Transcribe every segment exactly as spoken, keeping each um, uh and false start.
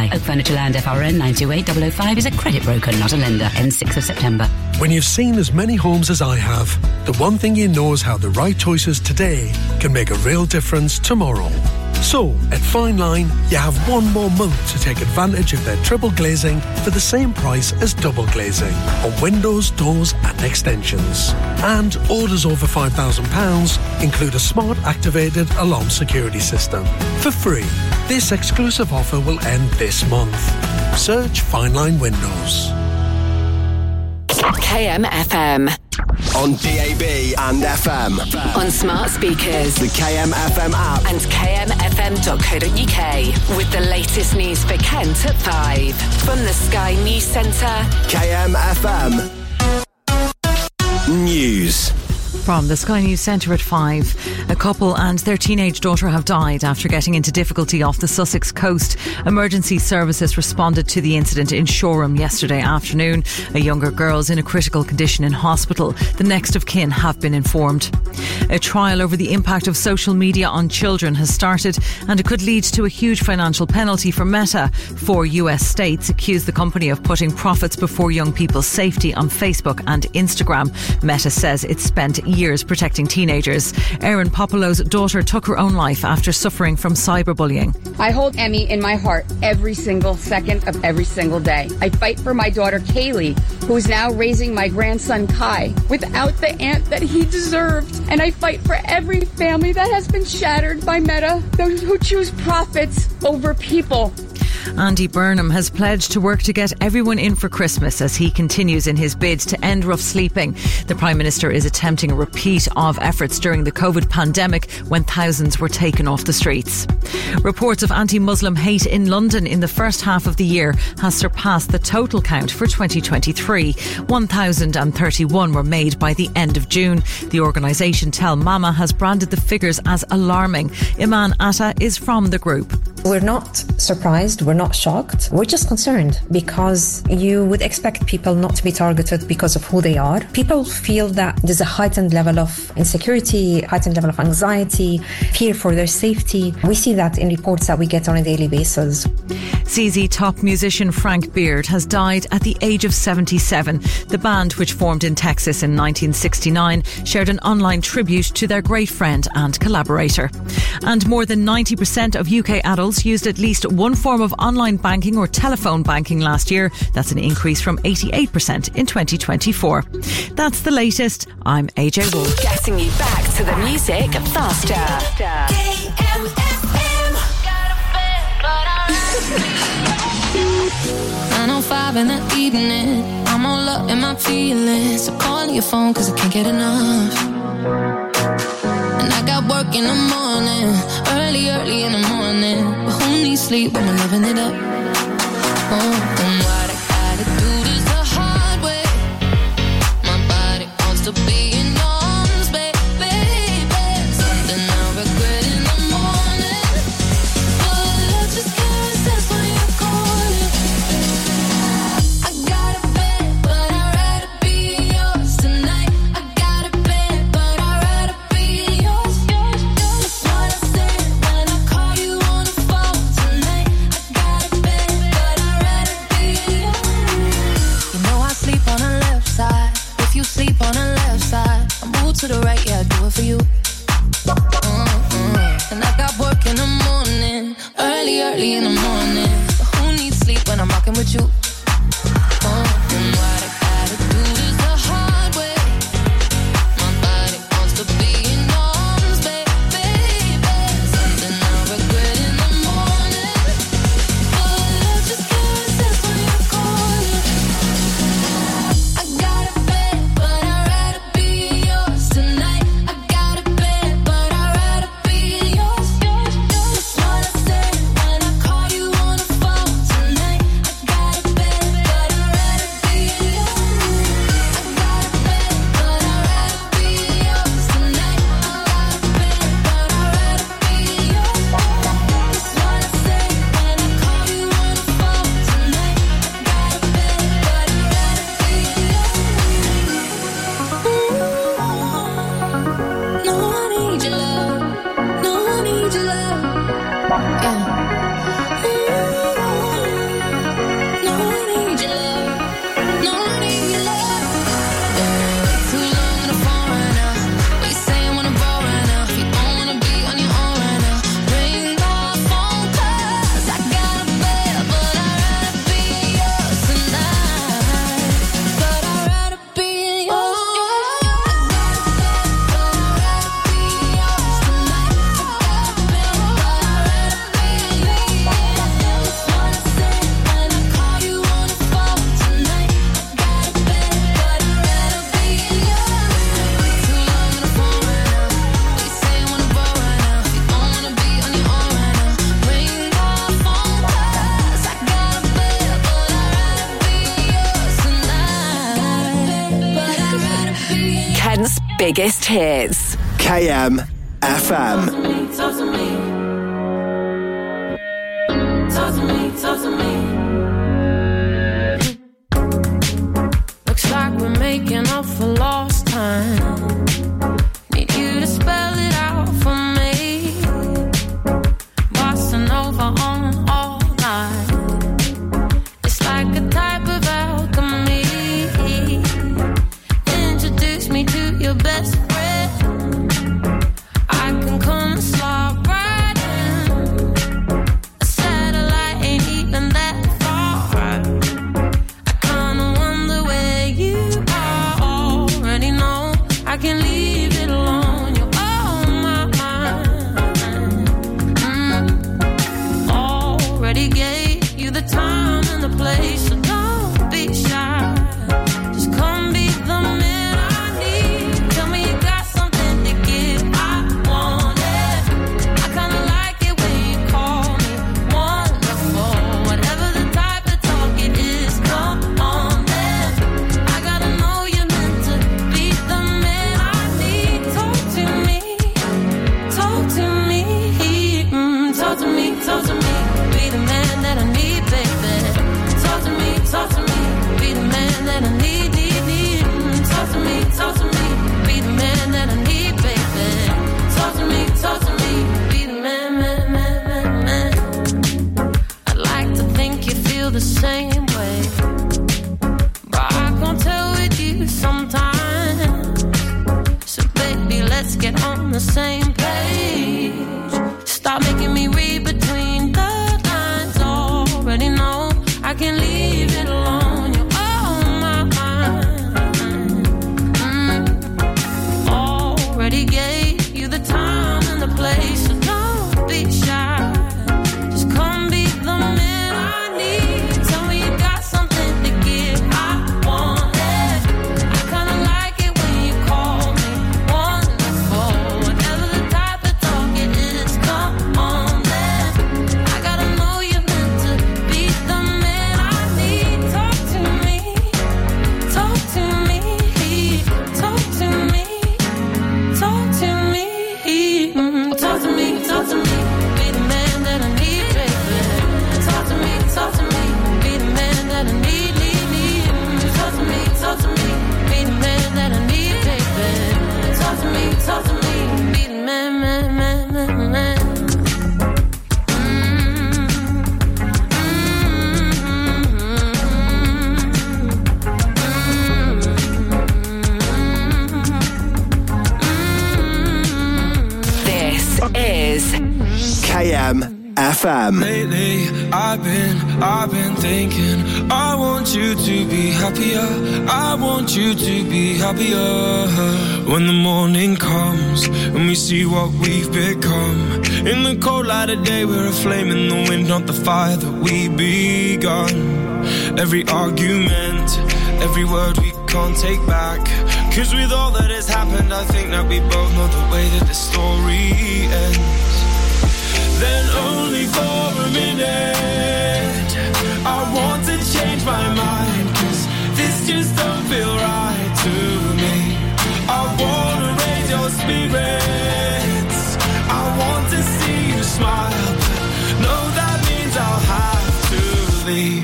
apply. Oak Furniture Land F R N nine two eight zero zero five is a credit broker, not a lender. Ends sixth of September. When you've seen as many homes as I have, the one thing you know is how the right choices today can make a real difference tomorrow. So, at Fine Line, you have one more month to take advantage of their triple glazing for the same price as double glazing on windows, doors and extensions. And orders over five thousand pounds include a smart activated alarm security system for free. This exclusive offer will end this month. Search Fine Line Windows. K M F M. On D A B and F M. On smart speakers. The K M F M app. And K M F M dot co dot U K. With the latest news for Kent at five. From the Sky News Centre. K M F M. News. From the Sky News Centre at five. A couple and their teenage daughter have died after getting into difficulty off the Sussex coast. Emergency services responded to the incident in Shoreham yesterday afternoon. A younger girl is in a critical condition in hospital. The next of kin have been informed. A trial over the impact of social media on children has started, and it could lead to a huge financial penalty for Meta. Four U S states accuse the company of putting profits before young people's safety on Facebook and Instagram. Meta says it spent years protecting teenagers. Erin Popolo's daughter took her own life after suffering from cyberbullying. I hold Emmy in my heart every single second of every single day. I fight for my daughter Kaylee, who is now raising my grandson Kai without the aunt that he deserved. And I fight for every family that has been shattered by Meta, those who choose profits over people. Andy Burnham has pledged to work to get everyone in for Christmas as he continues in his bid to end rough sleeping. The Prime Minister is attempting a repeat of efforts during the COVID pandemic when thousands were taken off the streets. Reports of anti-Muslim hate in London in the first half of the year has surpassed the total count for twenty twenty-three. one thousand thirty-one were made by the end of June. The organisation Tell Mama has branded the figures as alarming. Iman Atta is from the group. We're not surprised, we're not shocked, we're just concerned because you would expect people not to be targeted because of who they are. People feel that there's a heightened level of insecurity, heightened level of anxiety, fear for their safety. We see that in reports that we get on a daily basis. Z Z Top musician Frank Beard has died at the age of seventy-seven. The band, which formed in Texas in nineteen sixty-nine, shared an online tribute to their great friend and collaborator. And more than ninety percent of U K adults used at least one form of online banking or telephone banking last year. That's an increase from eighty-eight percent in twenty twenty-four. That's the latest. I'm A J Wolf. Getting you back to the music faster. K M F M. nine oh five in the evening, I'm all up in my feelings. So call your phone cause I can't get enough. And I got work in the morning, early, early in the morning. But who needs sleep when we're living it up? Oh, and what I gotta do this the hard way. My body wants to be in arms, baby, baby. Something I'll regret in the morning. But love just can't resist when you're calling. I got a bed, but I'd rather be yours tonight. I got a bed, but I'd rather be yours. That's what I said when I call you on the phone tonight. I got a bed, but I'd rather be yours. You know I sleep on the left side. If you sleep on the left side, I move to the right, yeah, I do it for you. Mm-mm. And I got work in the morning, early, early in the morning. But who needs sleep when I'm rocking with you? Oh, and what I gotta do is the hard way. My body wants to be in arms, baby, baby. Something I'll regret in the morning. But love just can't resist when you're calling. I got a bed, but I'd rather be yours tonight. I got a bed, but I'd rather be yours. That's what I said when I call you on the phone tonight. I got a bed, biggest hits. K M F M. Talk to me, talk to me, talk to me. Looks like we're making up for lost time. Need you to spell it out for me. Bossing over on all night. It's like a type of alchemy. Introduce me to your best friend. I can come and slide right in. A satellite ain't even that far. I kinda wonder where you are. Already know I can leave it alone. You're on my mind. Mm. Already gave you the time and the place, so don't be shy. Just come be the man I need. Tell me you got something to give. I want it. I kinda like it when you call me wonderful. Whatever the type of talk it is, come on then. I gotta know you're meant to be the man I need. Talk to me, talk to me, mm, talk to me, talk to me. Be the man that I need, baby. Talk to me, talk to me. Be the man that I need, need, need. Mm, talk to me, talk to me. Be the man that I need, baby. Talk to me, talk to me. Be the man, man, man, man, man. I'd like to think you feel the same way, but I can't tell with you sometimes. So baby, let's get on the same page. Stop making me read between the lines. Already know I can leave it alone. You're on my mind. Mm. Already gave you the time and the place, so don't be shy. Just come be the man I need. Tell me you got something to give. I want it. I kinda like it when you call me wonderful. Whatever the type of talk it is, come on then. I gotta know you're meant to be the man I need. Talk to me, talk to me, talk to me, talk to me, mm, talk to me, talk to me. Be the man that I need, baby. Talk to me, talk to me. Be the man that I need, need, need. Mm, talk to me, talk to me. Be the man that I need, baby. Talk to me, talk to me. Be the man, man, man, man, man. This is K M F M. Lately, I've been, I've been thinking, I want you to be happier. I want you to be happier. When the morning comes and we see what we've become. In the cold light of day, we're a flame in the wind, not the fire that we begun. Every argument, every word we can't take back. Cause with all that has happened, I think that we both know the way that the story ends. Then only for a minute I want to change my mind, cause this just don't feel right to me. I wanna raise your spirits, I want to see you smile, but no, that means I'll have to leave.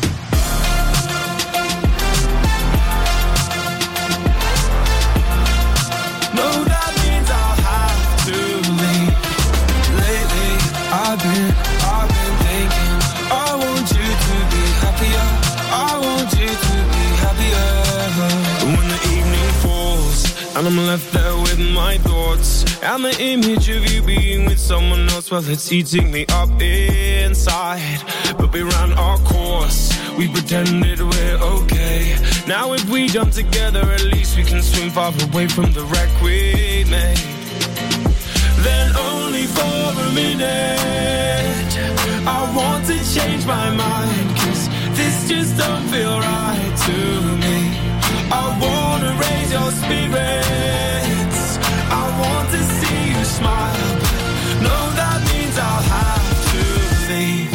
No, that means I'll have to leave. Lately, I've been, I've been thinking, I want you to be happier. I want you to be happier. When the evening falls and I'm left there with my thoughts, and the image of you being with someone else, well, it's eating me up inside. But we ran our course, we pretended we're okay. Now if we jump together, at least we can swim far away from the wreck we made. Then only for a minute I want to change my mind, cause this just don't feel right to me. I wanna raise your spirits, I want to see you smile, but no, that means I'll have to leave.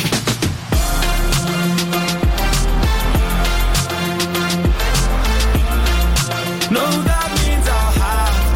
No, that means I'll have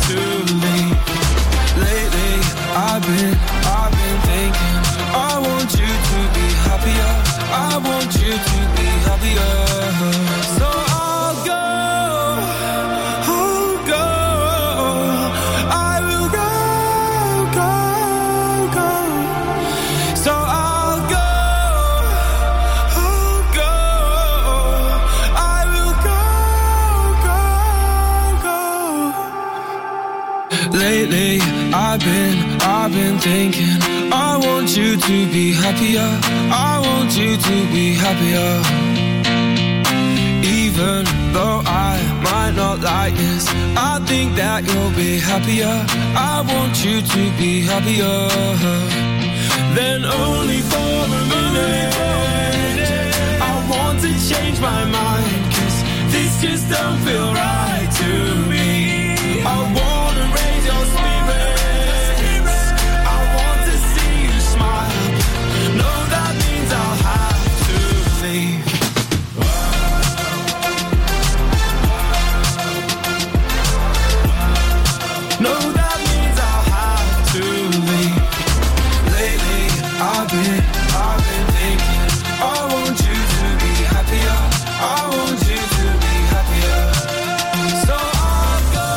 I've been, I've been thinking, I want you to be happier, I want you to be happier. Even though I might not like this, I think that you'll be happier, I want you to be happier. Then only for a minute, I want to change my mind, cause this just don't feel right to me. I wanna raise your spirits, I want to see you smile. No, that means I'll have to leave. No, that means I'll have to leave. Lately, I've been, I've been thinking, I want you to be happier, I want you to be happier. So I'll go,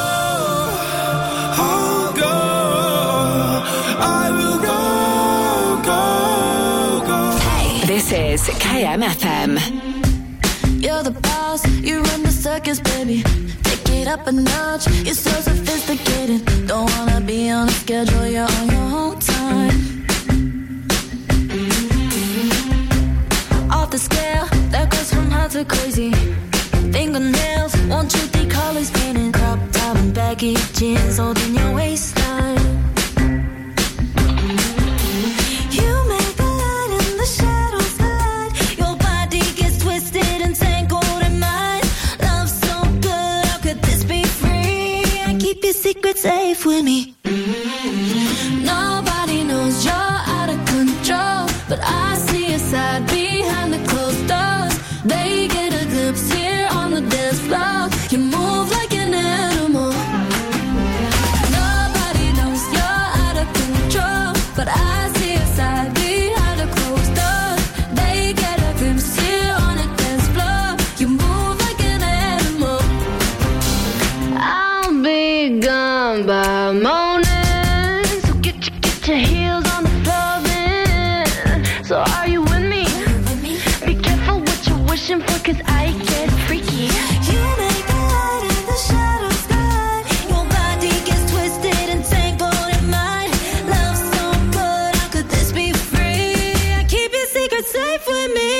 I'll go, I will go, go, go. This is K M F M. You're the boss, you run the circus, baby. Take it up a notch, you're so sophisticated. Don't wanna be on a schedule, you're on your own time. Off the scale, that goes from hot to crazy. Fingernails, want you three colors painted. Crop top and baggy jeans holding your waistline. You make the light in the shadows light. Your body gets twisted and tangled in mine. Love so good, how could this be free? I keep your secret safe with me. Nobody knows you're out of control, but I see a side behind the closed doors. They get a glimpse here on the dance floor. You move like an animal. Nobody knows you're out of control, but I see a side behind the closed doors. They get a glimpse here on the dance floor. You move like an animal. I'll be gone by morning, so get your, get your heels on the floor then. So are you with me? Be careful what you're wishing for, cause I get freaky. You make the light in the shadows sky. Your body gets twisted and tangled in mine. Love so good, how could this be free? I keep your secret safe with me.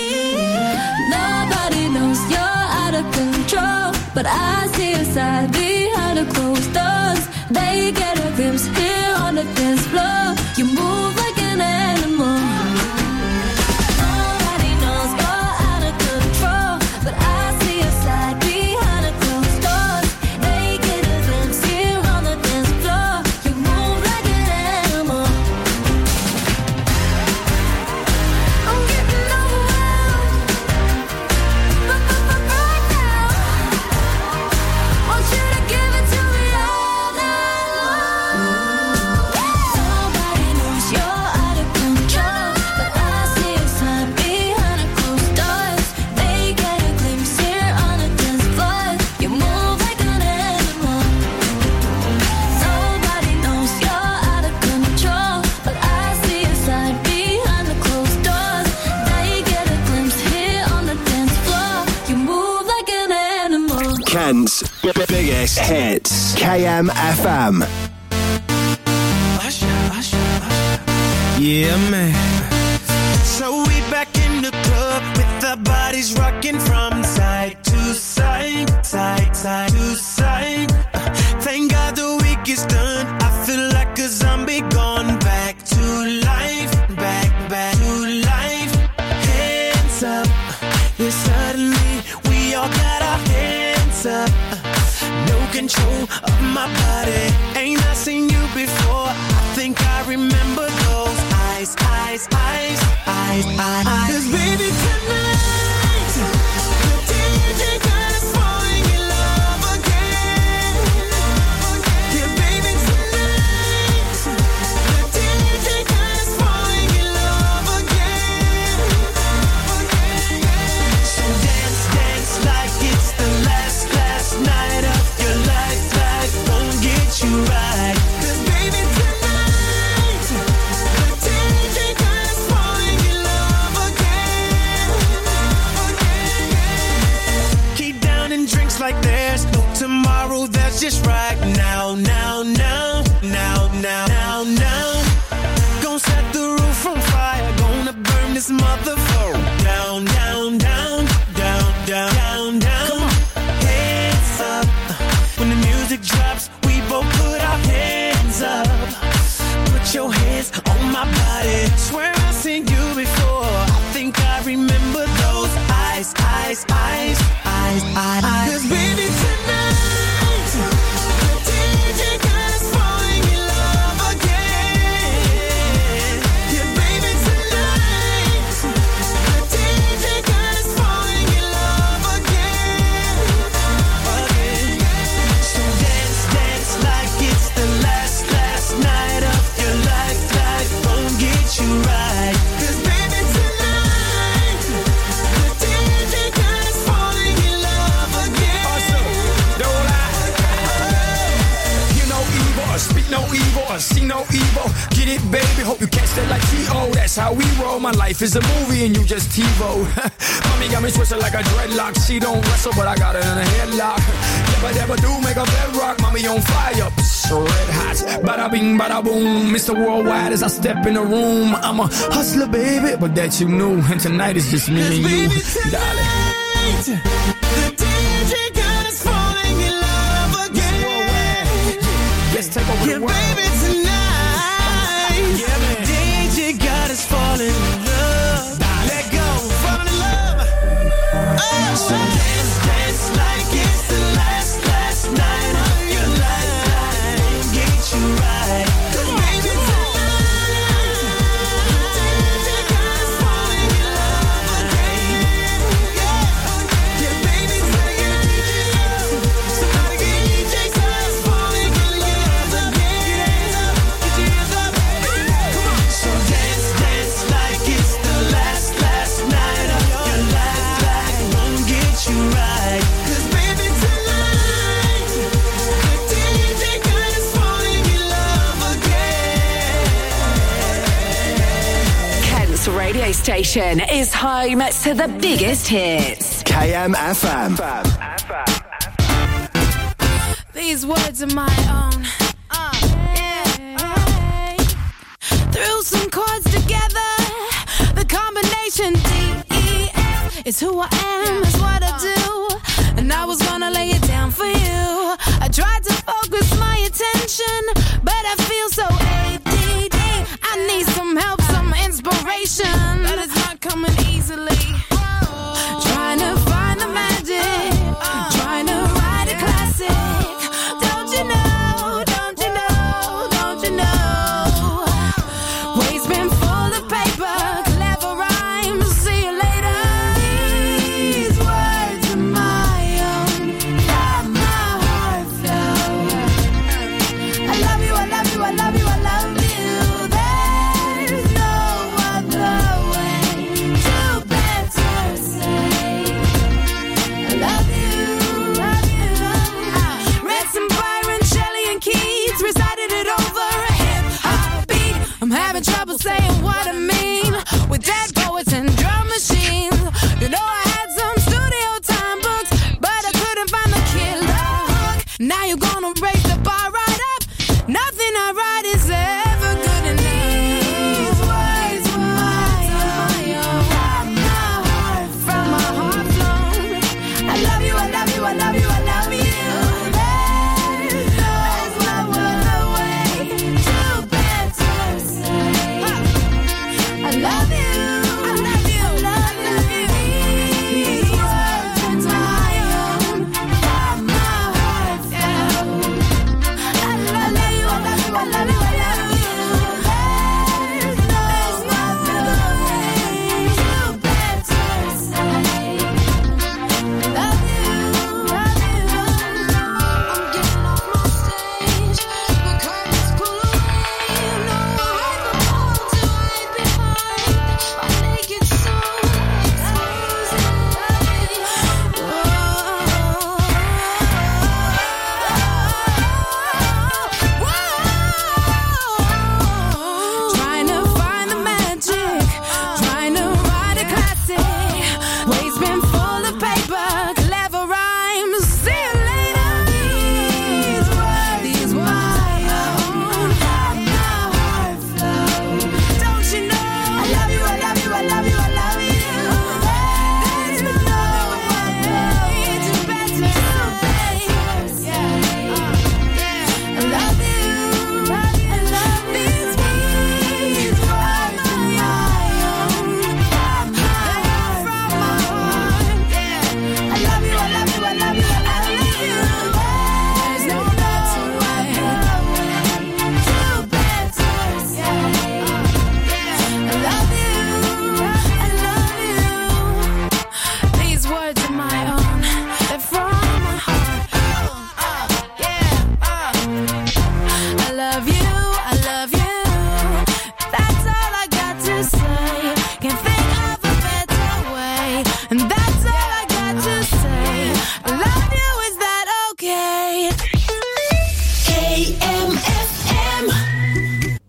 Nobody knows you're out of control, but I see a side behind the closed doors. They get a glimpse here on the dance floor. You move like an animal. Nobody knows you're out of control, but I see a side behind the closed doors. They get a glimpse here on the dance floor. You move like an animal. I'm getting overwhelmed, but, but, but right now, want you to give it to me all night long. Nobody knows you're out of control, but I see a side behind the closed doors. They get a glimpse here on the dance floor. You move like an animal. Nobody knows you're out of control, but I see a side behind the closed doors. They get a glimpse here on the dance floor. You move like an animal. Kent's b- biggest hits. K M F M. Yeah, man. So we back in the club with our bodies rocking from side to side, side, side to side. Uh, Thank God the week is done. I feel like a zombie gone back to life, back, back to life. Hands up, yeah, suddenly we all got our hands up. Uh, No control of my body. Ain't I seen you before? I think I remember those eyes, eyes, eyes, eyes, eyes. 'Cause baby tonight, the D J got us falling in love again. Yeah, baby tonight, the D J got us falling in love again. So dance, dance like it's the last, last night of your life. Life won't get you right. 'Cause baby tonight, the D J got us falling in love again. eyes, eyes, eyes, eyes. 'Cause baby tonight, the D J got us falling in love again. Yeah, baby tonight, the D J got us falling in love again. Again. So dance, dance like it's the last, last night of your life. Life won't get you right. 'Cause baby tonight, the D J got us falling in love again. Awesome. Don't lie. Hear no evil or speak no evil or see no evil. Get it, baby. Hope you catch that like T O. That's how we roll. My life is a movie and you just TiVo. Mommy got me twisted like a dreadlock. She don't wrestle, but I got her in a headlock. Never, never do make a bedrock. Mommy on fire. So red hot. Bada bing, bada boom. Mister Worldwide as I step in the room. I'm a hustler, baby, but that you knew. And tonight is just me and you, darling. The D J got us falling in love again. Let's take over the world. Yeah, baby, tonight. Yeah, man. D J got us falling in love. Let go, falling in love. Oh, so dance, dance like it's the last, last night of your life. Get you right. 'Cause baby, tonight, the D J got us falling in love again. Yeah, yeah, baby, somebody get a D J up. Somebody get a D J got us falling in love again. Get your hands up, get your hands up. Come on. So dance, dance like it's the last, last night of your life. Life won't get you right. 'Cause baby, tonight, the D J got us falling in love again. Kent's radio station is home to the biggest hits. K M F M. These words are my own. Uh, yeah. Threw some chords together. The combination D E F is who I am, is what I do. And I was gonna lay it down for you. I tried to focus my attention, but I feel so A D D. I need some help, some inspiration, but it's not coming easily. Trying to find the magic, trying to write a classic. Don't you know, don't you know, don't you know? Waves been full of paper, clever rhymes, see you later. These words are my own, got my heart flow. I love you, I love you, I love you, I love you. There's no other way to better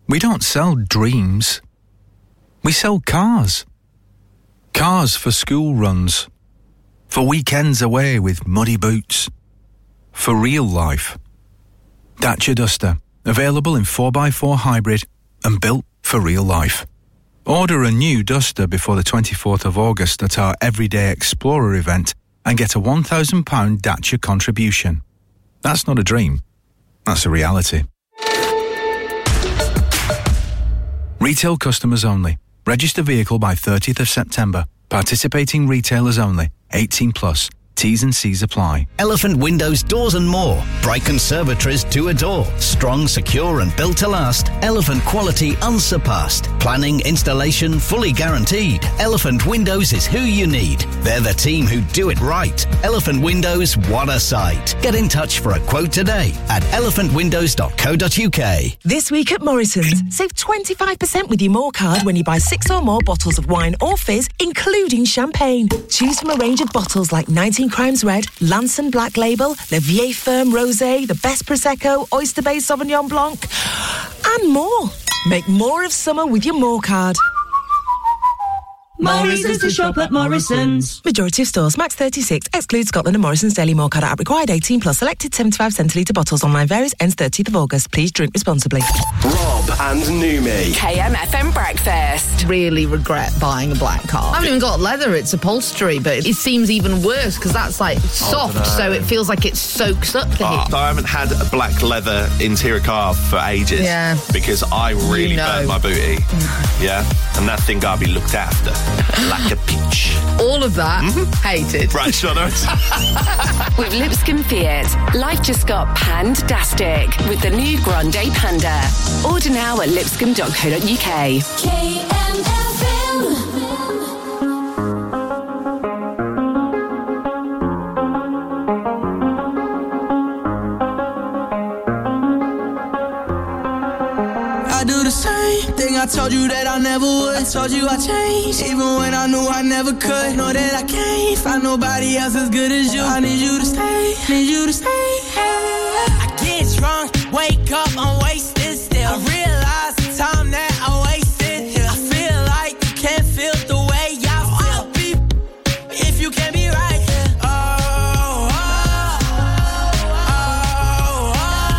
We don't sell dreams. We sell cars. Cars for school runs. For weekends away with muddy boots. For real life. Dacia Duster. Available in four by four hybrid and built for real life. Order a new Duster before the twenty-fourth of August at our Everyday Explorer event and get a one thousand pounds Dacia contribution. That's not a dream. That's a reality. Retail customers only. Register vehicle by thirtieth of September. Participating retailers only. eighteen plus. T's and C's apply. Elephant Windows Doors and More. Bright conservatories to adore. Strong, secure and built to last. Elephant quality unsurpassed. Planning, installation fully guaranteed. Elephant Windows is who you need. They're the team who do it right. Elephant Windows, what a sight. Get in touch for a quote today at elephant windows dot co dot uk. This week at Morrison's, save twenty-five percent with your More card when you buy six or more bottles of wine or fizz, including champagne. Choose from a range of bottles like nineteen Crimes Red, Lanson Black Label, Le Vieille Ferme Rosé, the Best Prosecco, Oyster Bay Sauvignon Blanc, and more. Make more of summer with your More card. Morrison's to shop at Morrison's. Majority of stores, max thirty-six, excludes Scotland and Morrison's Daily More card app required eighteen plus, selected seventy-five centilitre bottles, online varies, ends thirtieth of August. Please drink responsibly. Rob and Numi. K M F M Breakfast. Really regret buying a black car. I haven't even got leather, it's upholstery, but it seems even worse because that's like soft, so it feels like it soaks up the Oh, heat. I haven't had a black leather interior car for ages. Yeah. Because I really You know. burnt my booty. Yeah. And that thing gotta be looked after. Like a peach. All of that, hated. Right, Shona. With Lipscomb Fiat, life just got pandastic with the new Grande Panda. Order now at lipscomb dot co dot uk. K M F M. I do the same thing I told you that I never would. I told you I changed, even when I knew I never could. Know that I can't find nobody else as good as you. I need you to stay, need you to stay. I get drunk, wake up, I'm wasted still. I realize the time that I wasted here. I feel like you can't feel the way I feel. I'll be if you can't be right here. Oh, oh, oh, oh,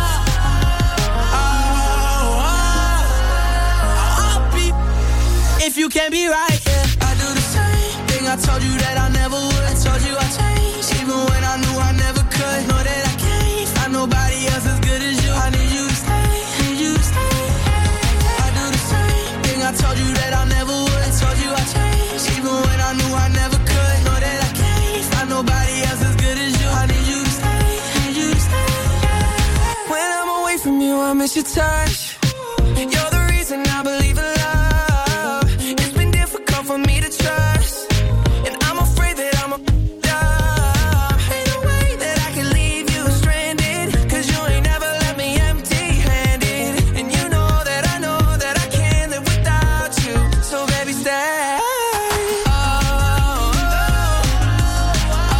oh, oh. I'll be if you can't be right here. I do the same thing I told you that I never would. I told you I changed, even when I knew I never could. Know that I can't find nobody else as good as you. I need you to stay, need you to stay. I do the same thing I told you that I never would. I told you I changed, even when I knew I never could. Know that I can't find nobody else as good as you. I need you to stay, need you to stay. When I'm away from you, I miss your touch. You're the reason I believe in love. It's been difficult for me to trust, and I'm afraid that I'm a up. Ain't no way that I can leave you stranded, 'cause you ain't never left me empty-handed. And you know that I know that I can't live without you. So baby, stay. Oh, oh, oh,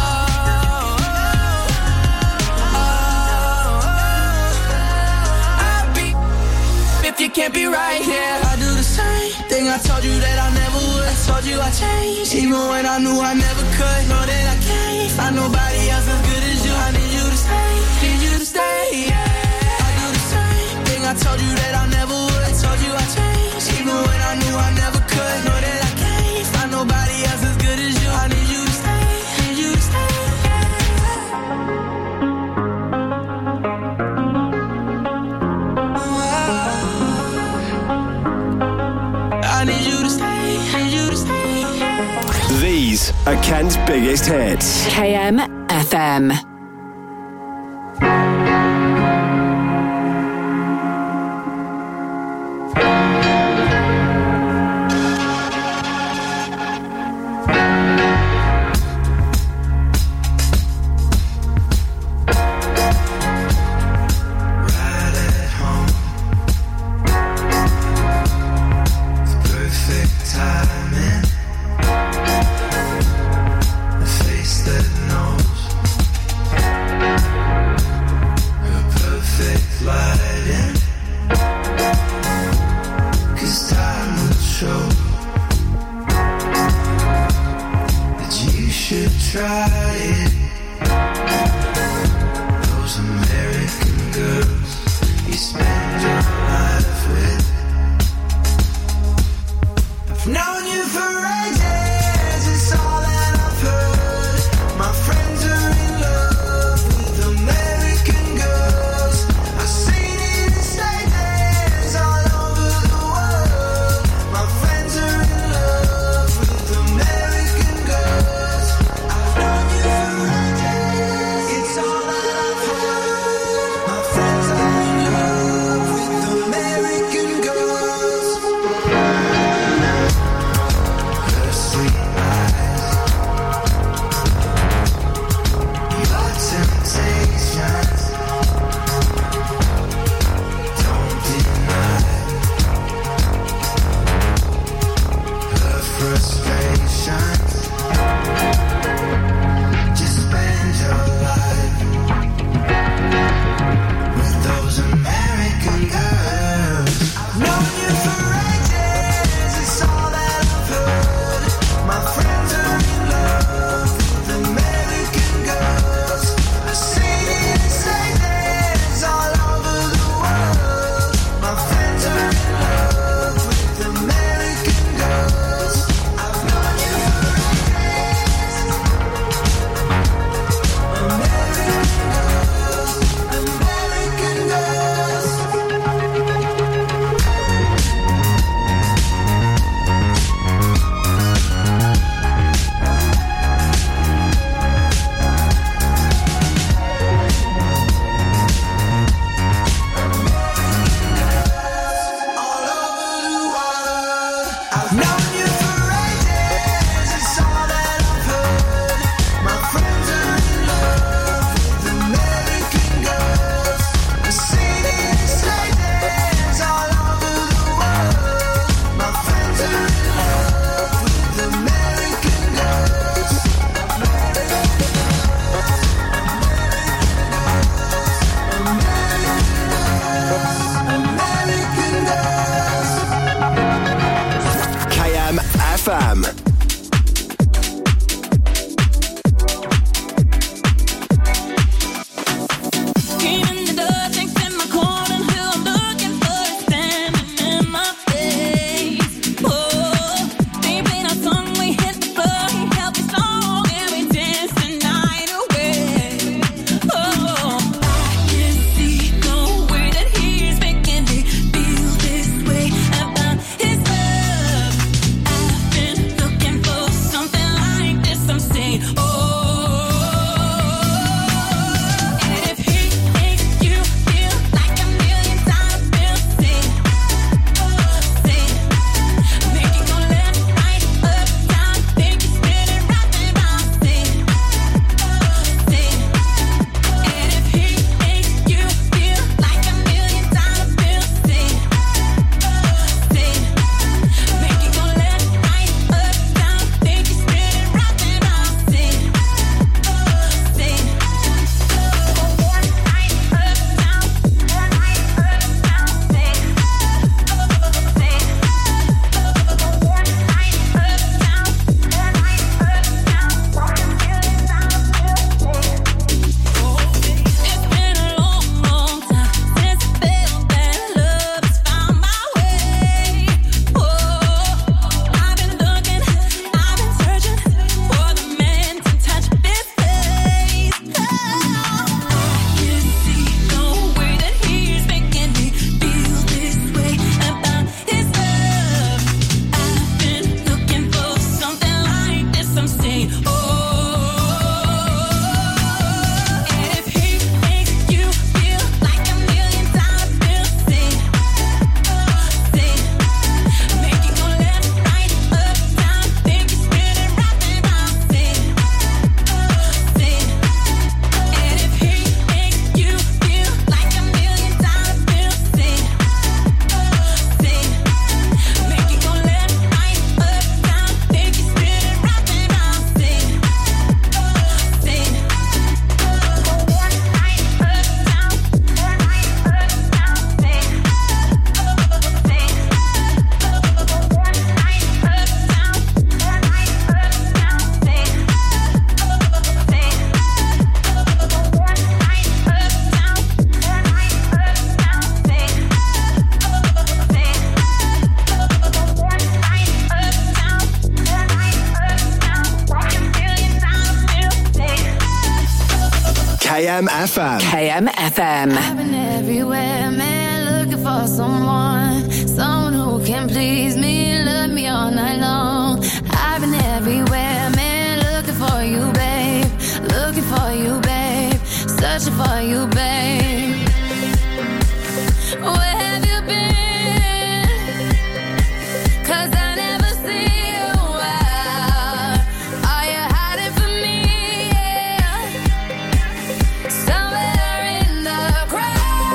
oh, oh. I'll be if you can't be right here. I do the same thing I told you that I never would. I told you I changed, even when I knew I never could. Know that I can't find nobody else as good as you. I need you to stay, need you to stay. Yeah. I do the same thing I told you that I never would. I told you I changed, even when I knew I never could. Know that I can't find nobody else as good as you. I need you to stay, need you to stay. I need you to stay, need you to stay. These are Kent's biggest hits. K M F M. Perfect timing. A face that knows try it. Those American girls you spend your life with. I've known you for ages, it's all that I've heard. My friends are in love with American girls. I've seen it in stadiums all over the world. My friends are in love with American girls. I've known you for ages, it's all that I've heard. My friends are in love with American girls. Her sweet eyes, your temptations, don't deny her frustrations. Just spend your life with those American girls. I've known you for ages, it's all that I've heard. My friends are in love with American girls. I've seen it in stadiums all over the world. My friends are in love with American girls. I've known you for ages. American girls, American girls. All over the world. I've known you for ages, it's all that I've heard. My friends are in love with American girls. I've seen it in stadiums all over the world. My friends are in love with American girls. American girls. K M F M. Came in the door, thinks in my corner, who I'm looking for is standing in my face. Oh, they played our song, we hit the floor, he held me strong, and we danced the night away. Oh, I can see the way that he's making me feel this way about his love. I've been looking for something like this, I'm saying, oh. And if he makes you feel like a million dollar bill, say, say, make it go left, right, up, down, think you spin it right and round, say, say. And if he makes you feel like a million dollar bill, say, say, make it go left, right, up, down, think you spin it right and round, say, say. It's been a long, long time since I felt that love has found my way. Oh, I've been looking, I've been searching for the man to touch this place. Oh, I can see the way that he's making me feel this way about his love. I've been looking for something like this, I'm saying, oh. And if he makes you feel like a million dollar bill, say, say, make it go left, right, up, down, think you spin it right and round, say, say. And if he makes you feel like a million dollar bill, say, say, make it go left, right, up, down, think you spin it right and round, say, say. K M F M. K M F M. I've been everywhere, man, looking for someone, someone who can please me, love me all night long. I've been everywhere, man, looking for you, babe, looking for you, babe, searching for you, babe. Where have you been? 'Cause I never see you out. Are you hiding from me? Yeah. Somewhere in the crowd.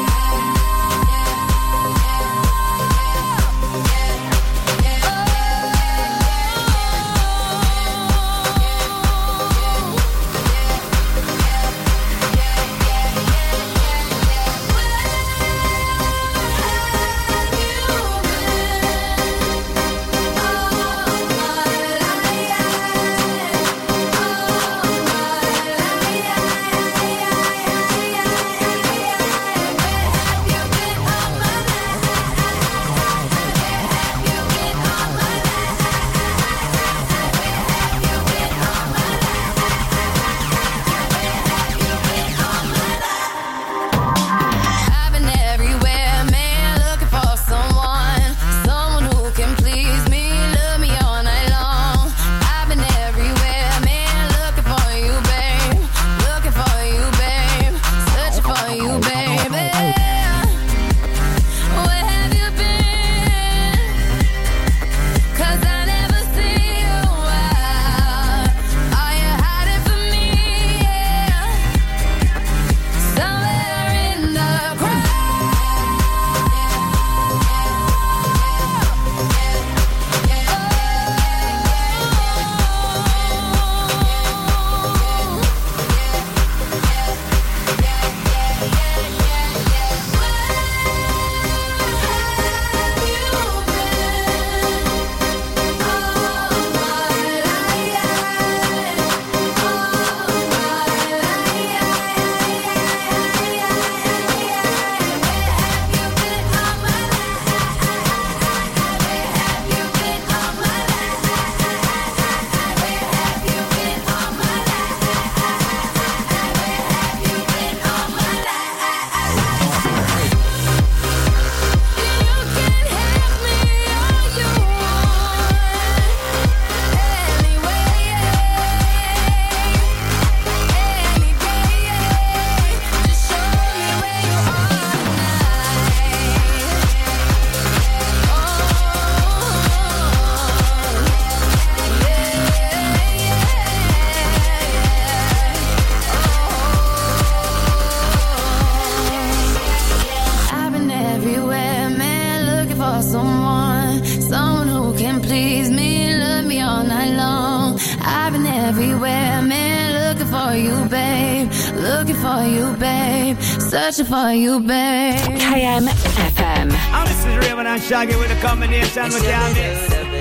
Searching for you, babe. K M F M. And this is Raymond and Shaggy with a combination we can't miss.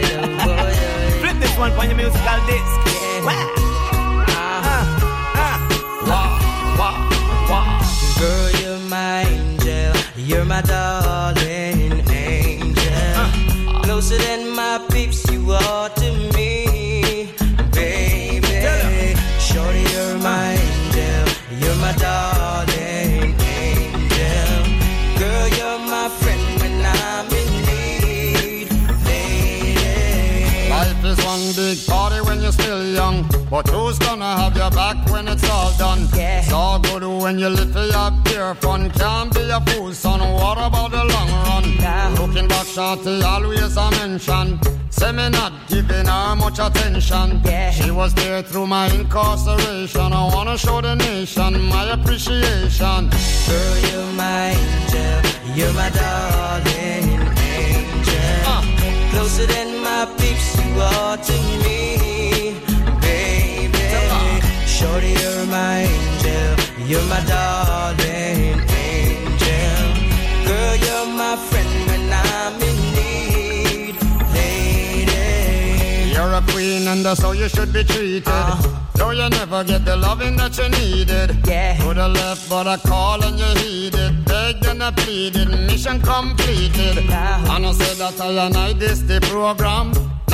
Flip this one on your musical disc. Wow. Girl, you're my angel. You're my darling angel. Uh. Closer than my peeps, you are to me, baby. Shorty, you're my angel. You're my darling angel. Girl, you're my friend when I'm in need, lady. Life is one big party when you're still young, but who's gonna have your back when it's all done? Yeah. It's all good when you live for your pure fun. Can't be a fool, son. What about the long run? Now. Looking back, shorty, always a mention. Say me not giving her much attention. Yeah. She was there through my incarceration. I wanna show the nation my appreciation. Girl, you're my angel. You're my darling angel. Uh. Closer than my peeps, you are to me, baby. Shorty, you're my angel. You're my darling angel. Girl, you're my friend when I'm in need, lady. You're a queen and that's how you should be treated. Uh. Though you never get the loving that you needed. Yeah. Could have left but I called and you heeded. Begged and I pleaded, mission completed. Uh. And I said that I and I this the program.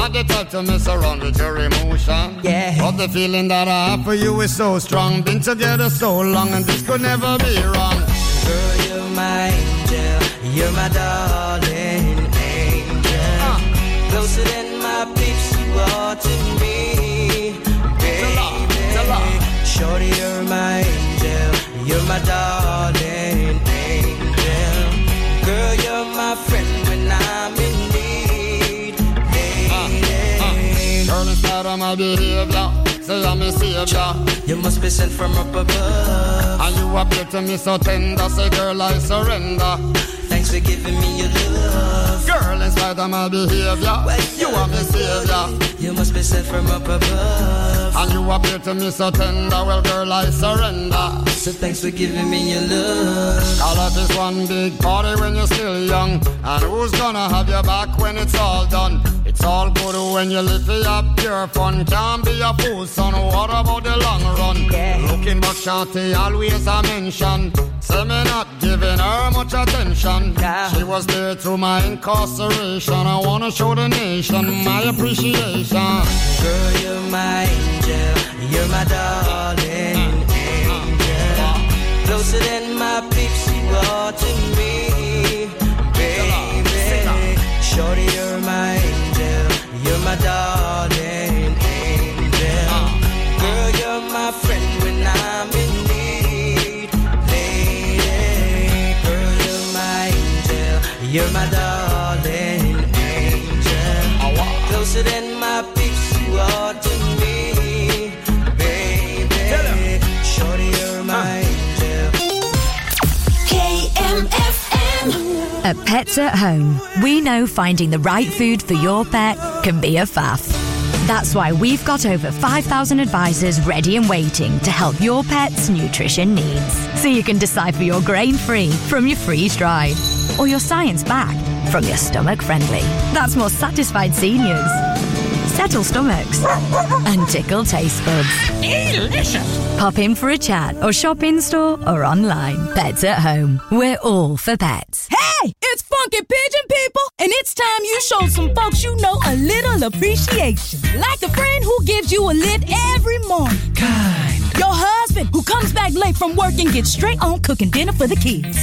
Not the type to mess around with your emotion. Yeah. But the feeling that I have for you is so strong. Been together so long and this could never be wrong. Girl, you're my angel. You're my darling angel. Uh. Closer than my peeps, you are to me. Baby. Shorty, you're my angel. You're my darling angel. Girl, you're my friend when I'm in need. Lady. Uh, uh. Girl, instead of my behavior, say I'm a savior. You must be sent from up above. And you appear to me so tender. Say, girl, I surrender. Thanks for giving me your love. Girl, in spite of my behavior, you are my savior. You must be sent from up above. And you appear to me so tender. Well, girl, I surrender. So thanks for giving me your love. Call it this one big party when you're still young. And who's gonna have your back when it's all done? It's all good when you live for your pure fun. Can't be a fool, son. What about the long run? Yeah. Looking back, shawty, always a mention. Say me not giving her much attention. Yeah. She was there through my incarceration. I wanna show the nation my appreciation. Girl, you're my angel. You're my darling angel. Closer than my peeps, you are to me. Baby. Shorty, you're my angel. You're my darling angel. Girl, you're my friend when I'm in need. Lady. Girl, you're my angel. You're my darling angel. Closer than my peeps, you are to me. Baby. Shorty, you're my angel. K M F M. At Pets at Home, we know finding the right food for your pet can be a faff. That's why we've got over five thousand advisors ready and waiting to help your pet's nutrition needs. So you can decipher your grain-free from your freeze-dried, or your science-backed from your stomach-friendly. That's more satisfied seniors, settle stomachs, and tickle taste buds. Delicious! Pop in for a chat or shop in-store or online. Pets at Home. We're all for pets. Hey, it's Funky Pigeon people, and it's time you show some folks you know a little appreciation. Like the friend who gives you a lift every morning. Kind. Your husband who comes back late from work and gets straight on cooking dinner for the kids.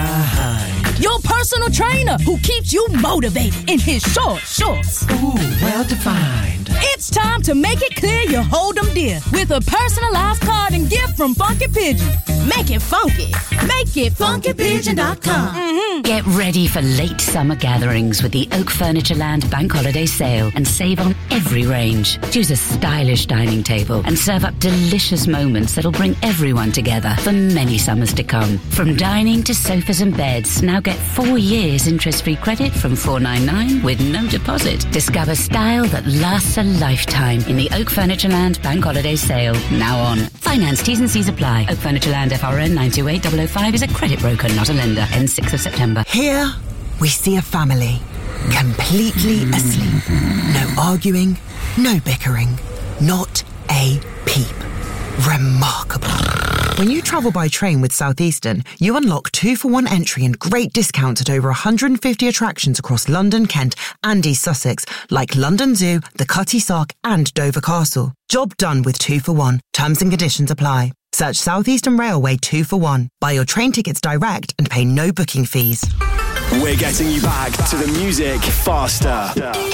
Right. Your personal trainer who keeps you motivated in his short shorts. Ooh, well defined. It's time to make it clear you hold them dear with a personalized card and gift from Funky Pigeon. Make it funky. Make it funky pigeon dot com. Mm-hmm. Get ready for late summer gatherings with the Oak Furniture Land Bank Holiday Sale and save on every range. Choose a stylish dining table and serve up delicious moments that'll bring everyone together for many summers to come. From dining to sofas and beds, now get four years interest-free credit from four ninety-nine with no deposit. Discover style that lasts a lifetime in the Oak Furniture Land Bank Holiday Sale, now on. Finance T's and C's apply. Oak Furniture Land F R N nine two eight zero zero five is a credit broker, not a lender. Ends sixth of September. Here we see a family completely asleep. No arguing, no bickering, not a peep. Remarkable. When you travel by train with Southeastern, you unlock two for one entry and great discounts at over one hundred fifty attractions across London, Kent and East Sussex, like London Zoo, the Cutty Sark and Dover Castle. Job done with two for one. Terms and conditions apply. Search Southeastern Railway two for one. Buy your train tickets direct and pay no booking fees. We're getting you back to the music faster.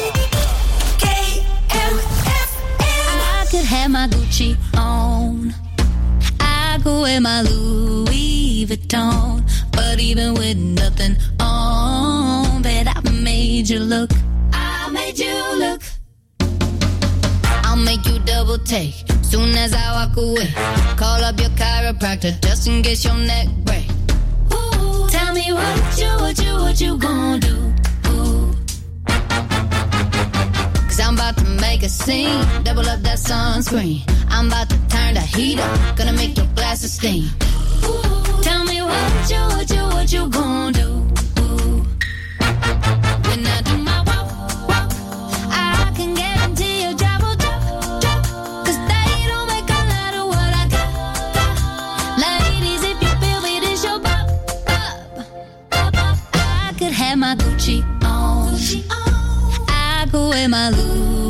K M F M. I could have my Gucci on. I could wear my Louis Vuitton. But even with nothing on, bet I made you look. I made you look. I'll make you double take soon as I walk away. Call up your chiropractor just in case your neck break. Ooh, tell me what you, what you, what you gonna do? Ooh. Cause I'm about to make a scene. Double up that sunscreen. I'm about to turn the heat up. Gonna make your glasses steam. Ooh, tell me what you, what you, what you gonna do? Ooh. When I do my walk, walk, I can guarantee your job will drop, drop. Cause they don't make a lot of what I got, got. Ladies, if you feel me, this your bop, bop, bop, bop. I could have my Gucci on. Gucci on. I could wear my Louis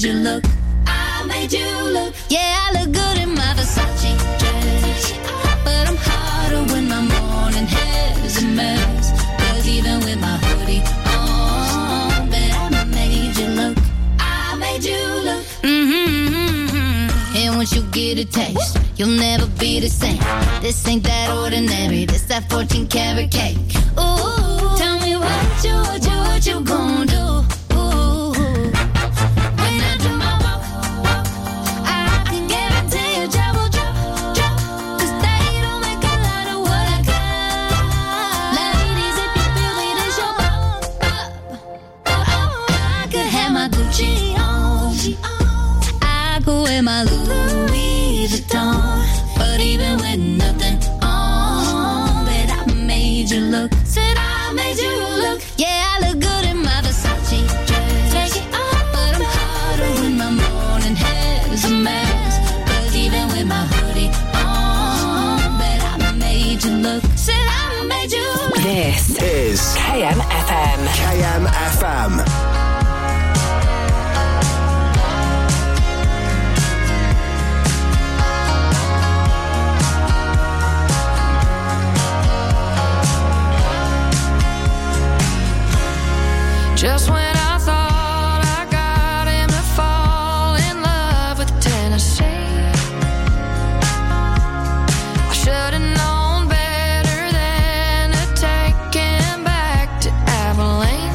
made you look. I made you look. Yeah, I look good in my Versace dress, but I'm hotter when my morning hair's a mess. 'Cause even with my hoodie on, bet I made you look. I made you look. Mm-hmm. And once you get a taste, you'll never be the same. This ain't that ordinary. This that fourteen karat cake. Ooh, tell me what you, what you, what you gon' do? Ooh, when I do my walk, I can guarantee you trouble drop, drop. 'Cause they don't make a lot of what I got. Ladies, if you feel me, this your pop, pop. I could have my Gucci on, I could wear my Louis Vuitton, but even with nothing on, bet I made you look. Said I made you look. Yeah, I look good in my Versace dress. Take it off, but I'm hotter when my morning hair's a mess. 'Cause even with my hoodie on, bet I made you look. Said I made you look. This is K M F M. K M F M. Just when I thought I got him to fall in love with Tennessee, I should have known better than to take him back to Abilene.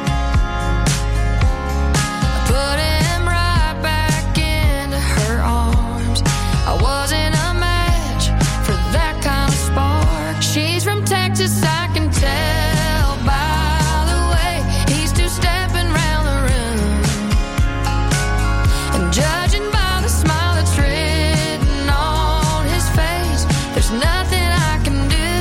I put him right back into her arms. I wasn't a match for that kind of spark. She's from Texas, I can tell by stepping round the room, and judging by the smile that's written on his face, there's nothing I can do.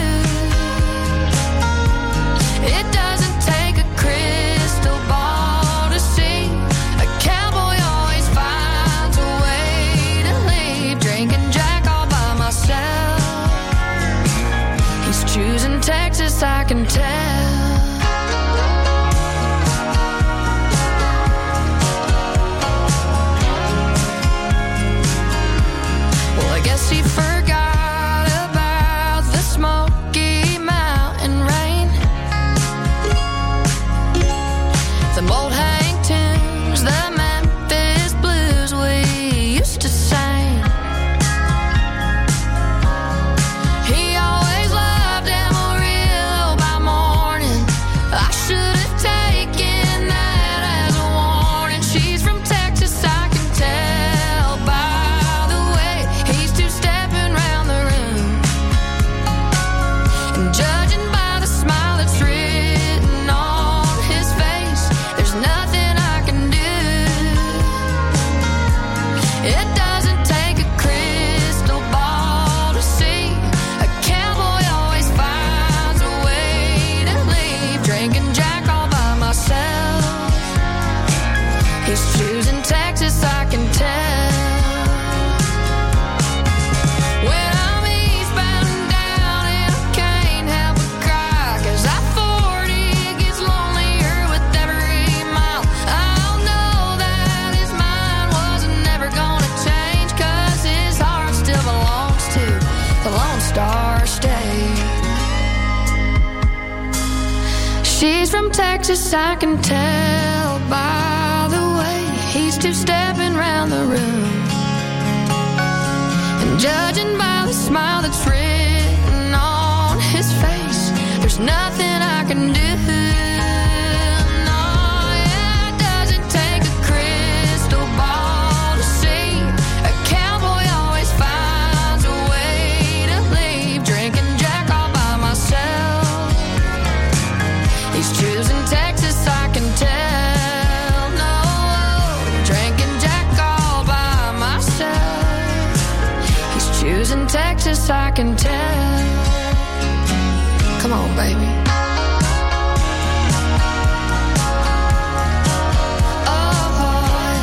It doesn't take a crystal ball to see a cowboy always finds a way to leave. Drinking Jack all by myself, he's choosing Texas, I can tell. Guess he forgot about the Smoky Mountain rain, the old hang tunes, the Memphis blues we used to sing. He always loved Amarillo by morning. I should have taken that as a warning. She's from Texas, I can tell by the way he's two stepping round the room, and judging by the smile that's written on his face, there's nothing I can do. It doesn't take a crystal ball to see a cowboy always finds a way to leave. Drinking Jack all by myself, he's choosing Texas, I can tell. When I'm eastbound and down and I can't help but cry, 'cause I forty gets lonelier with every mile. I'll know that his mind wasn't never gonna change, 'cause his heart still belongs to the Lone Star State. She's from Texas, I can tell by the way he's two-stepping round the room, and judging by the smile that's written on his face, there's nothing I can do. No, yeah, it doesn't take a crystal ball to see a cowboy always finds a way to leave. Drinking Jack all by myself, he's choosing Texas, I can tell. No, drinking Jack all by myself, he's choosing Texas, I can tell. Come on, baby. Oh,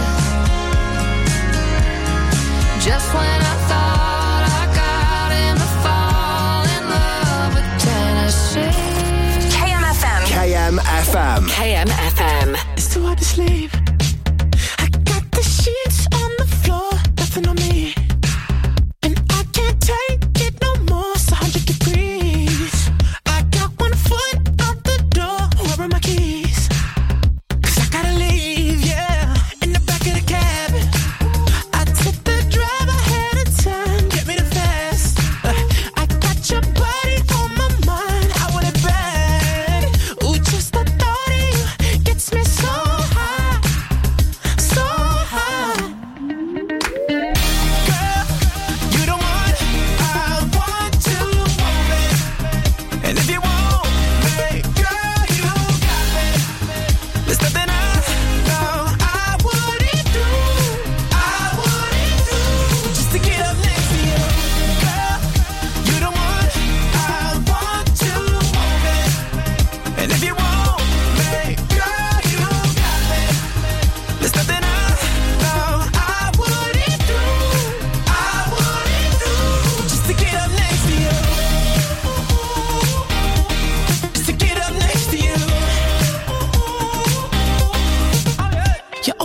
just when I thought I got him to fall in love with Tennessee. K M F M. K M F M. K M F M. It's too hard to sleep. I got the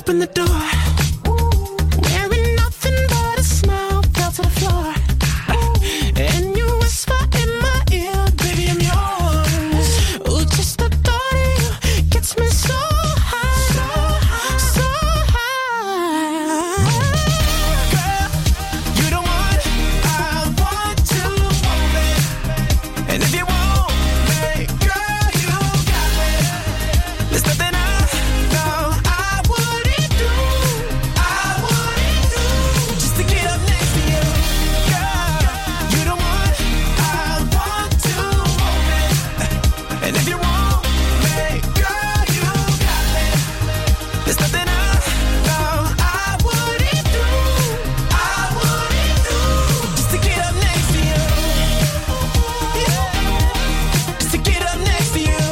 opened the door. Wearing nothing but a smile, fell to the floor. And you whisper in my ear, baby, I'm yours. Ooh, just the thought of you gets me so high, so high, so high. Girl, you the one I want to hold me. And if you want me, girl, you got me. There's nothing I know I wouldn't do, I wouldn't do, just to get up next to you. Girl, you the one I want to hold me. And if you want me, girl, you got me. There's nothing I know I wouldn't do, I wouldn't do, just to get up next to you. Yeah, just to get up next to you.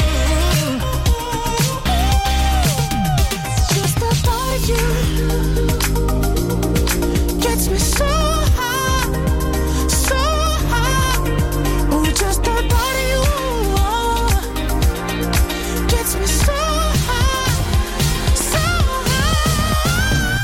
Just the thought of you gets me so high, so high. Ooh, just the thought of you gets me so high, so high.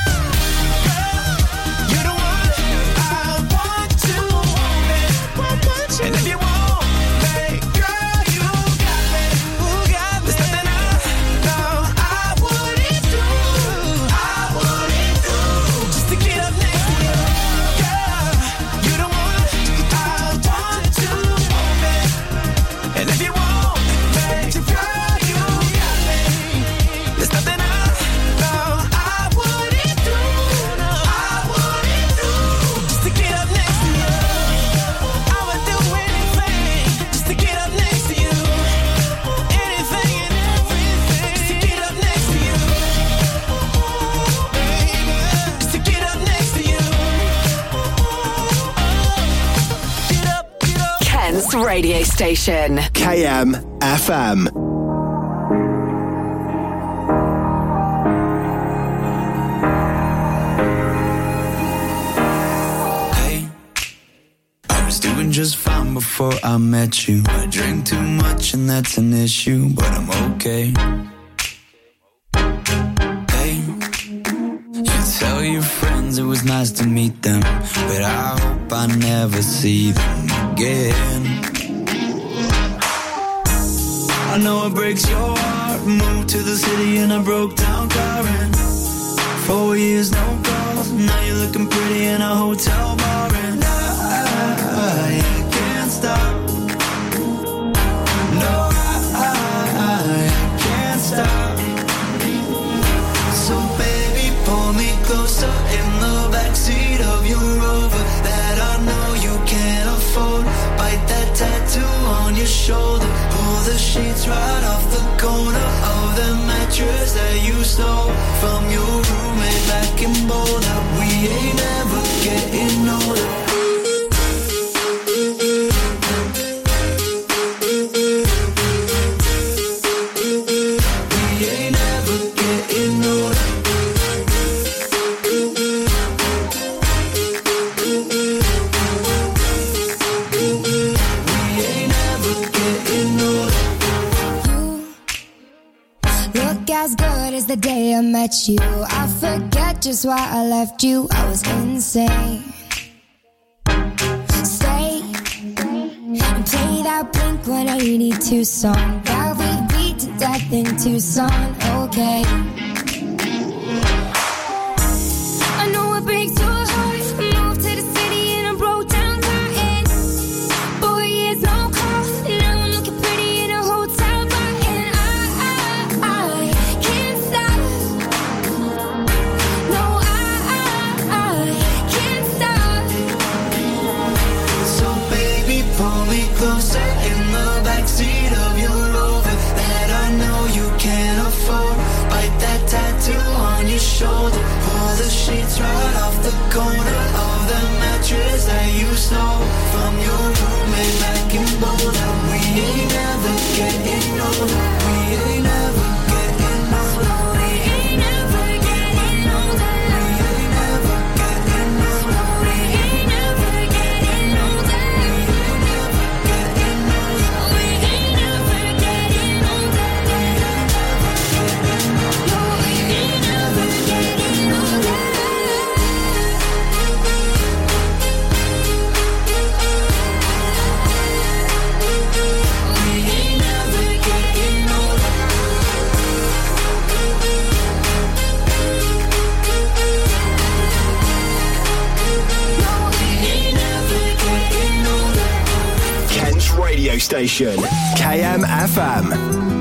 Girl, you're the one I want to hold me. And if you want me, girl, you got me. There's nothing I know I wouldn't do, I wouldn't do, just to get up next to you. Girl, you're the one I want to hold me. And if you want me, girl, you got me. There's nothing I know I wouldn't do, no, I wouldn't do, just to get up next to you. I would do anything just to get up next to you. Anything and everything just to get up next to you. Baby, just to get up next to you. Get up, get up. Ken's radio station. K M F M. Hey, I was doing just fine before I met you. I drink too much and that's an issue, but I'm okay. Hey, you tell your friends it was nice to meet them, but I hope I never see them again. I know it breaks your heart. Moved to the city in a broke down car and four years no calls. Now you're looking pretty in a hotel bar and I, I can't stop. No, I, I can't stop. So baby, pull me closer in the backseat of your Rover that I know you can't afford. Bite that tattoo on your shoulder. Pull the sheets right off the corner of the mattress that you stole from your roommate back in Boulder. We ain't never getting older. We ain't never getting older. We ain't never getting older. Look as good as the day I met you. I forget just why I left you. I was insane. Stay and play that Blink one eighty-two song that we beat to death in Tucson. Okay. I know it breaks your heart. Moved to the city in a broke down car and four years no call. Now I'm looking pretty in a hotel bar and I, I, I can't stop. No, I, I, I can't stop. So baby, pull me closer in the backseat of your Rover that I know you can't afford. Bite that tattoo on your shoulder. Pull the sheets right off the corner of the mattress that you stole from your roommate back in Boulder. We ain't never getting older. We ain't never getting older. We ain't never getting older. We ain't never getting older. We ain't never getting older. We ain't never getting older. We ain't never getting older. We ain't never getting older. No, we ain't never station, K M F M.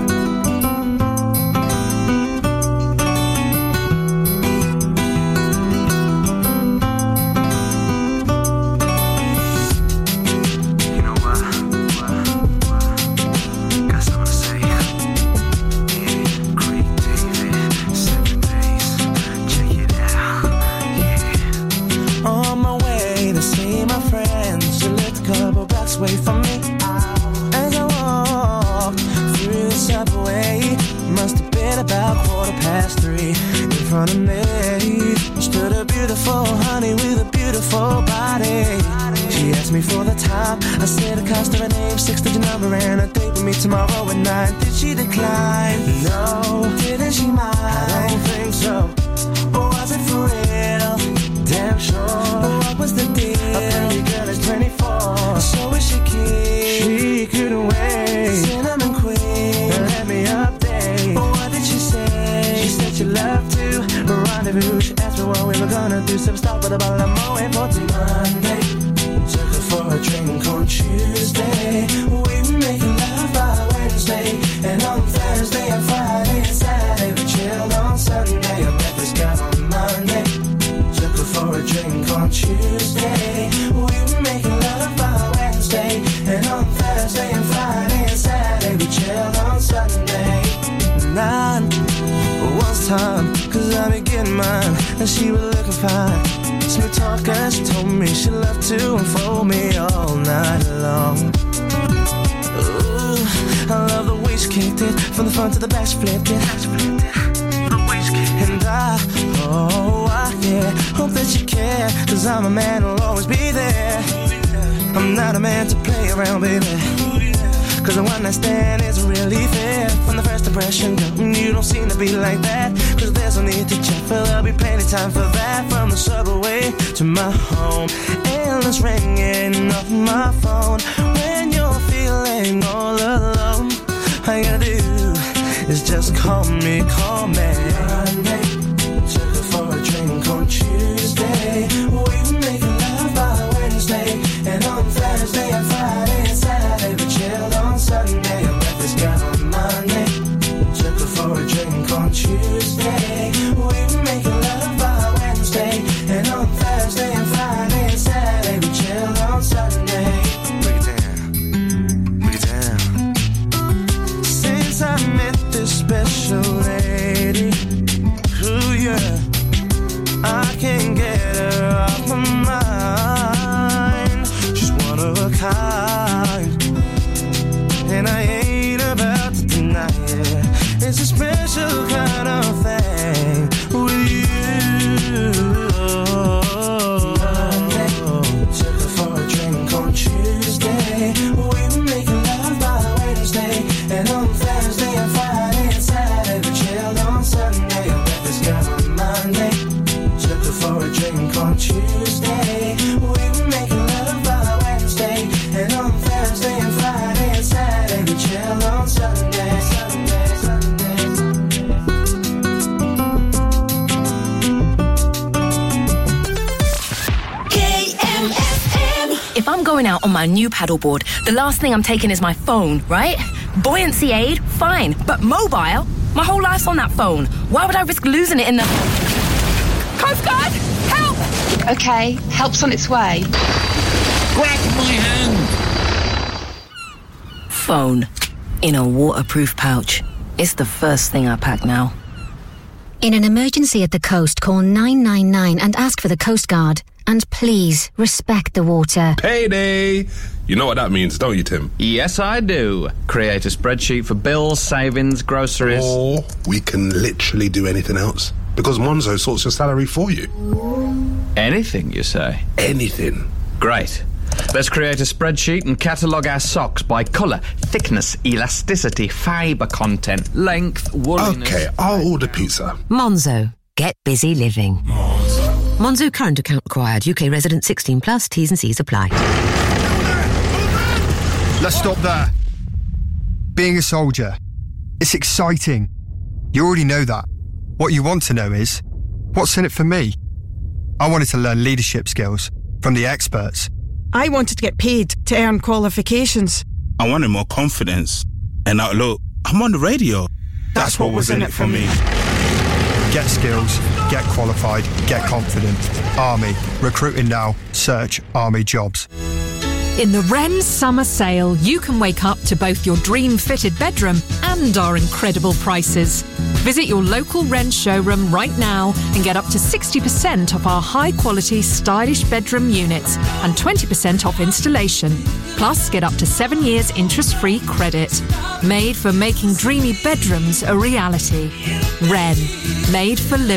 Away from me as I walked through the subway. Must have been about quarter past three. In front of me stood a beautiful honey with a beautiful body. She asked me for the time. I said the cost of her name, six-digit number, and a date with me tomorrow at nine. Did she decline? No. Didn't she mind? I don't think so. Or was it for real? Damn sure. What was the deal? A pretty girl is twenty-four. So is she keen? She couldn't wait. Cinnamon queen, let me update. What did she say? She said she loved to rendezvous. She asked me what we were gonna do. Some stop at a bottle of Moet for till Monday. Took her for a drink on Tuesday. We were making love by Wednesday. And on Thursday and Friday and Saturday we chilled on Sunday. I met this guy on Monday. Took her for a drink on Tuesday. We were making love by Wednesday. And on Thursday and Friday and Saturday we chilled on Sunday. Nine was time, cause I be getting mine. And she was looking fine. Smooth talker, she told me she loved to unfold me all night long. Ooh, I love the way she kicked it. From the front to the back she flipped it. And I, oh, I, yeah, hope that you care. Cause I'm a man who'll always be there. I'm not a man to play around, baby. Cause the one night stand isn't really fair. From the first impression, girl, you don't seem to be like that. Cause there's no need to check, but there'll be plenty of time for that. From the subway to my home, endless ringing off my phone. When you're feeling all alone, all you gotta do is just call me, call me. Monday, took her for a drink on Tuesday. We were making love by Wednesday. And on Thursday and Friday and Saturday we chilled on Sunday. I met this girl on Monday. Took her for a drink on Tuesday. We were making love by Wednesday. And on Thursday and Friday and Saturday we chilled on Sunday. Break it down, break it down. Since I met this special lady, ooh yeah, I can't get her off my mind. She's one of a kind, and I ain't about to deny it. It's a special kind of thing with you. Monday, took her for a drink on Tuesday. We were making love by Wednesday. And on Thursday and Friday and Saturday we chilled on Sunday. I met this girl on Monday. Took her for a drink on Tuesday. We were making love by Wednesday. And on Thursday and Friday and Saturday we chilled on Sunday. Sunday, Sunday, Sunday. K M F M. If I'm going out on my new paddleboard, the last thing I'm taking is my phone, right? Buoyancy aid, fine. But mobile? My whole life's on that phone. Why would I risk losing it in the... Coast Guard! Help! Okay, help's on its way. Grab my hand! Phone. In a waterproof pouch. It's the first thing I pack now. In an emergency at the coast, call nine nine nine and ask for the Coast Guard. And please, respect the water. Payday! You know what that means, don't you, Tim? Yes, I do. Create a spreadsheet for bills, savings, groceries. Or we can literally do anything else. Because Monzo sorts your salary for you. Anything, you say? Anything. Great. Let's create a spreadsheet and catalogue our socks by colour, thickness, elasticity, fibre content, length, wooliness... Okay, I'll order pizza. Monzo. Get busy living. Monzo. Monzo current account required. U K resident sixteen plus. T's and C's apply. Let's stop there. Being a soldier, it's exciting. You already know that. What you want to know is, what's in it for me? I wanted to learn leadership skills from the experts. I wanted to get paid to earn qualifications. I wanted more confidence. And now look, I'm on the radio. That's what was in it for me. Get skills, get qualified, get confident. Army. Recruiting now. Search Army Jobs. In the Wren Summer Sale, you can wake up to both your dream-fitted bedroom and our incredible prices. Visit your local Wren showroom right now and get up to sixty percent off our high-quality, stylish bedroom units and twenty percent off installation. Plus, get up to seven years interest-free credit. Made for making dreamy bedrooms a reality. Wren. Made for living.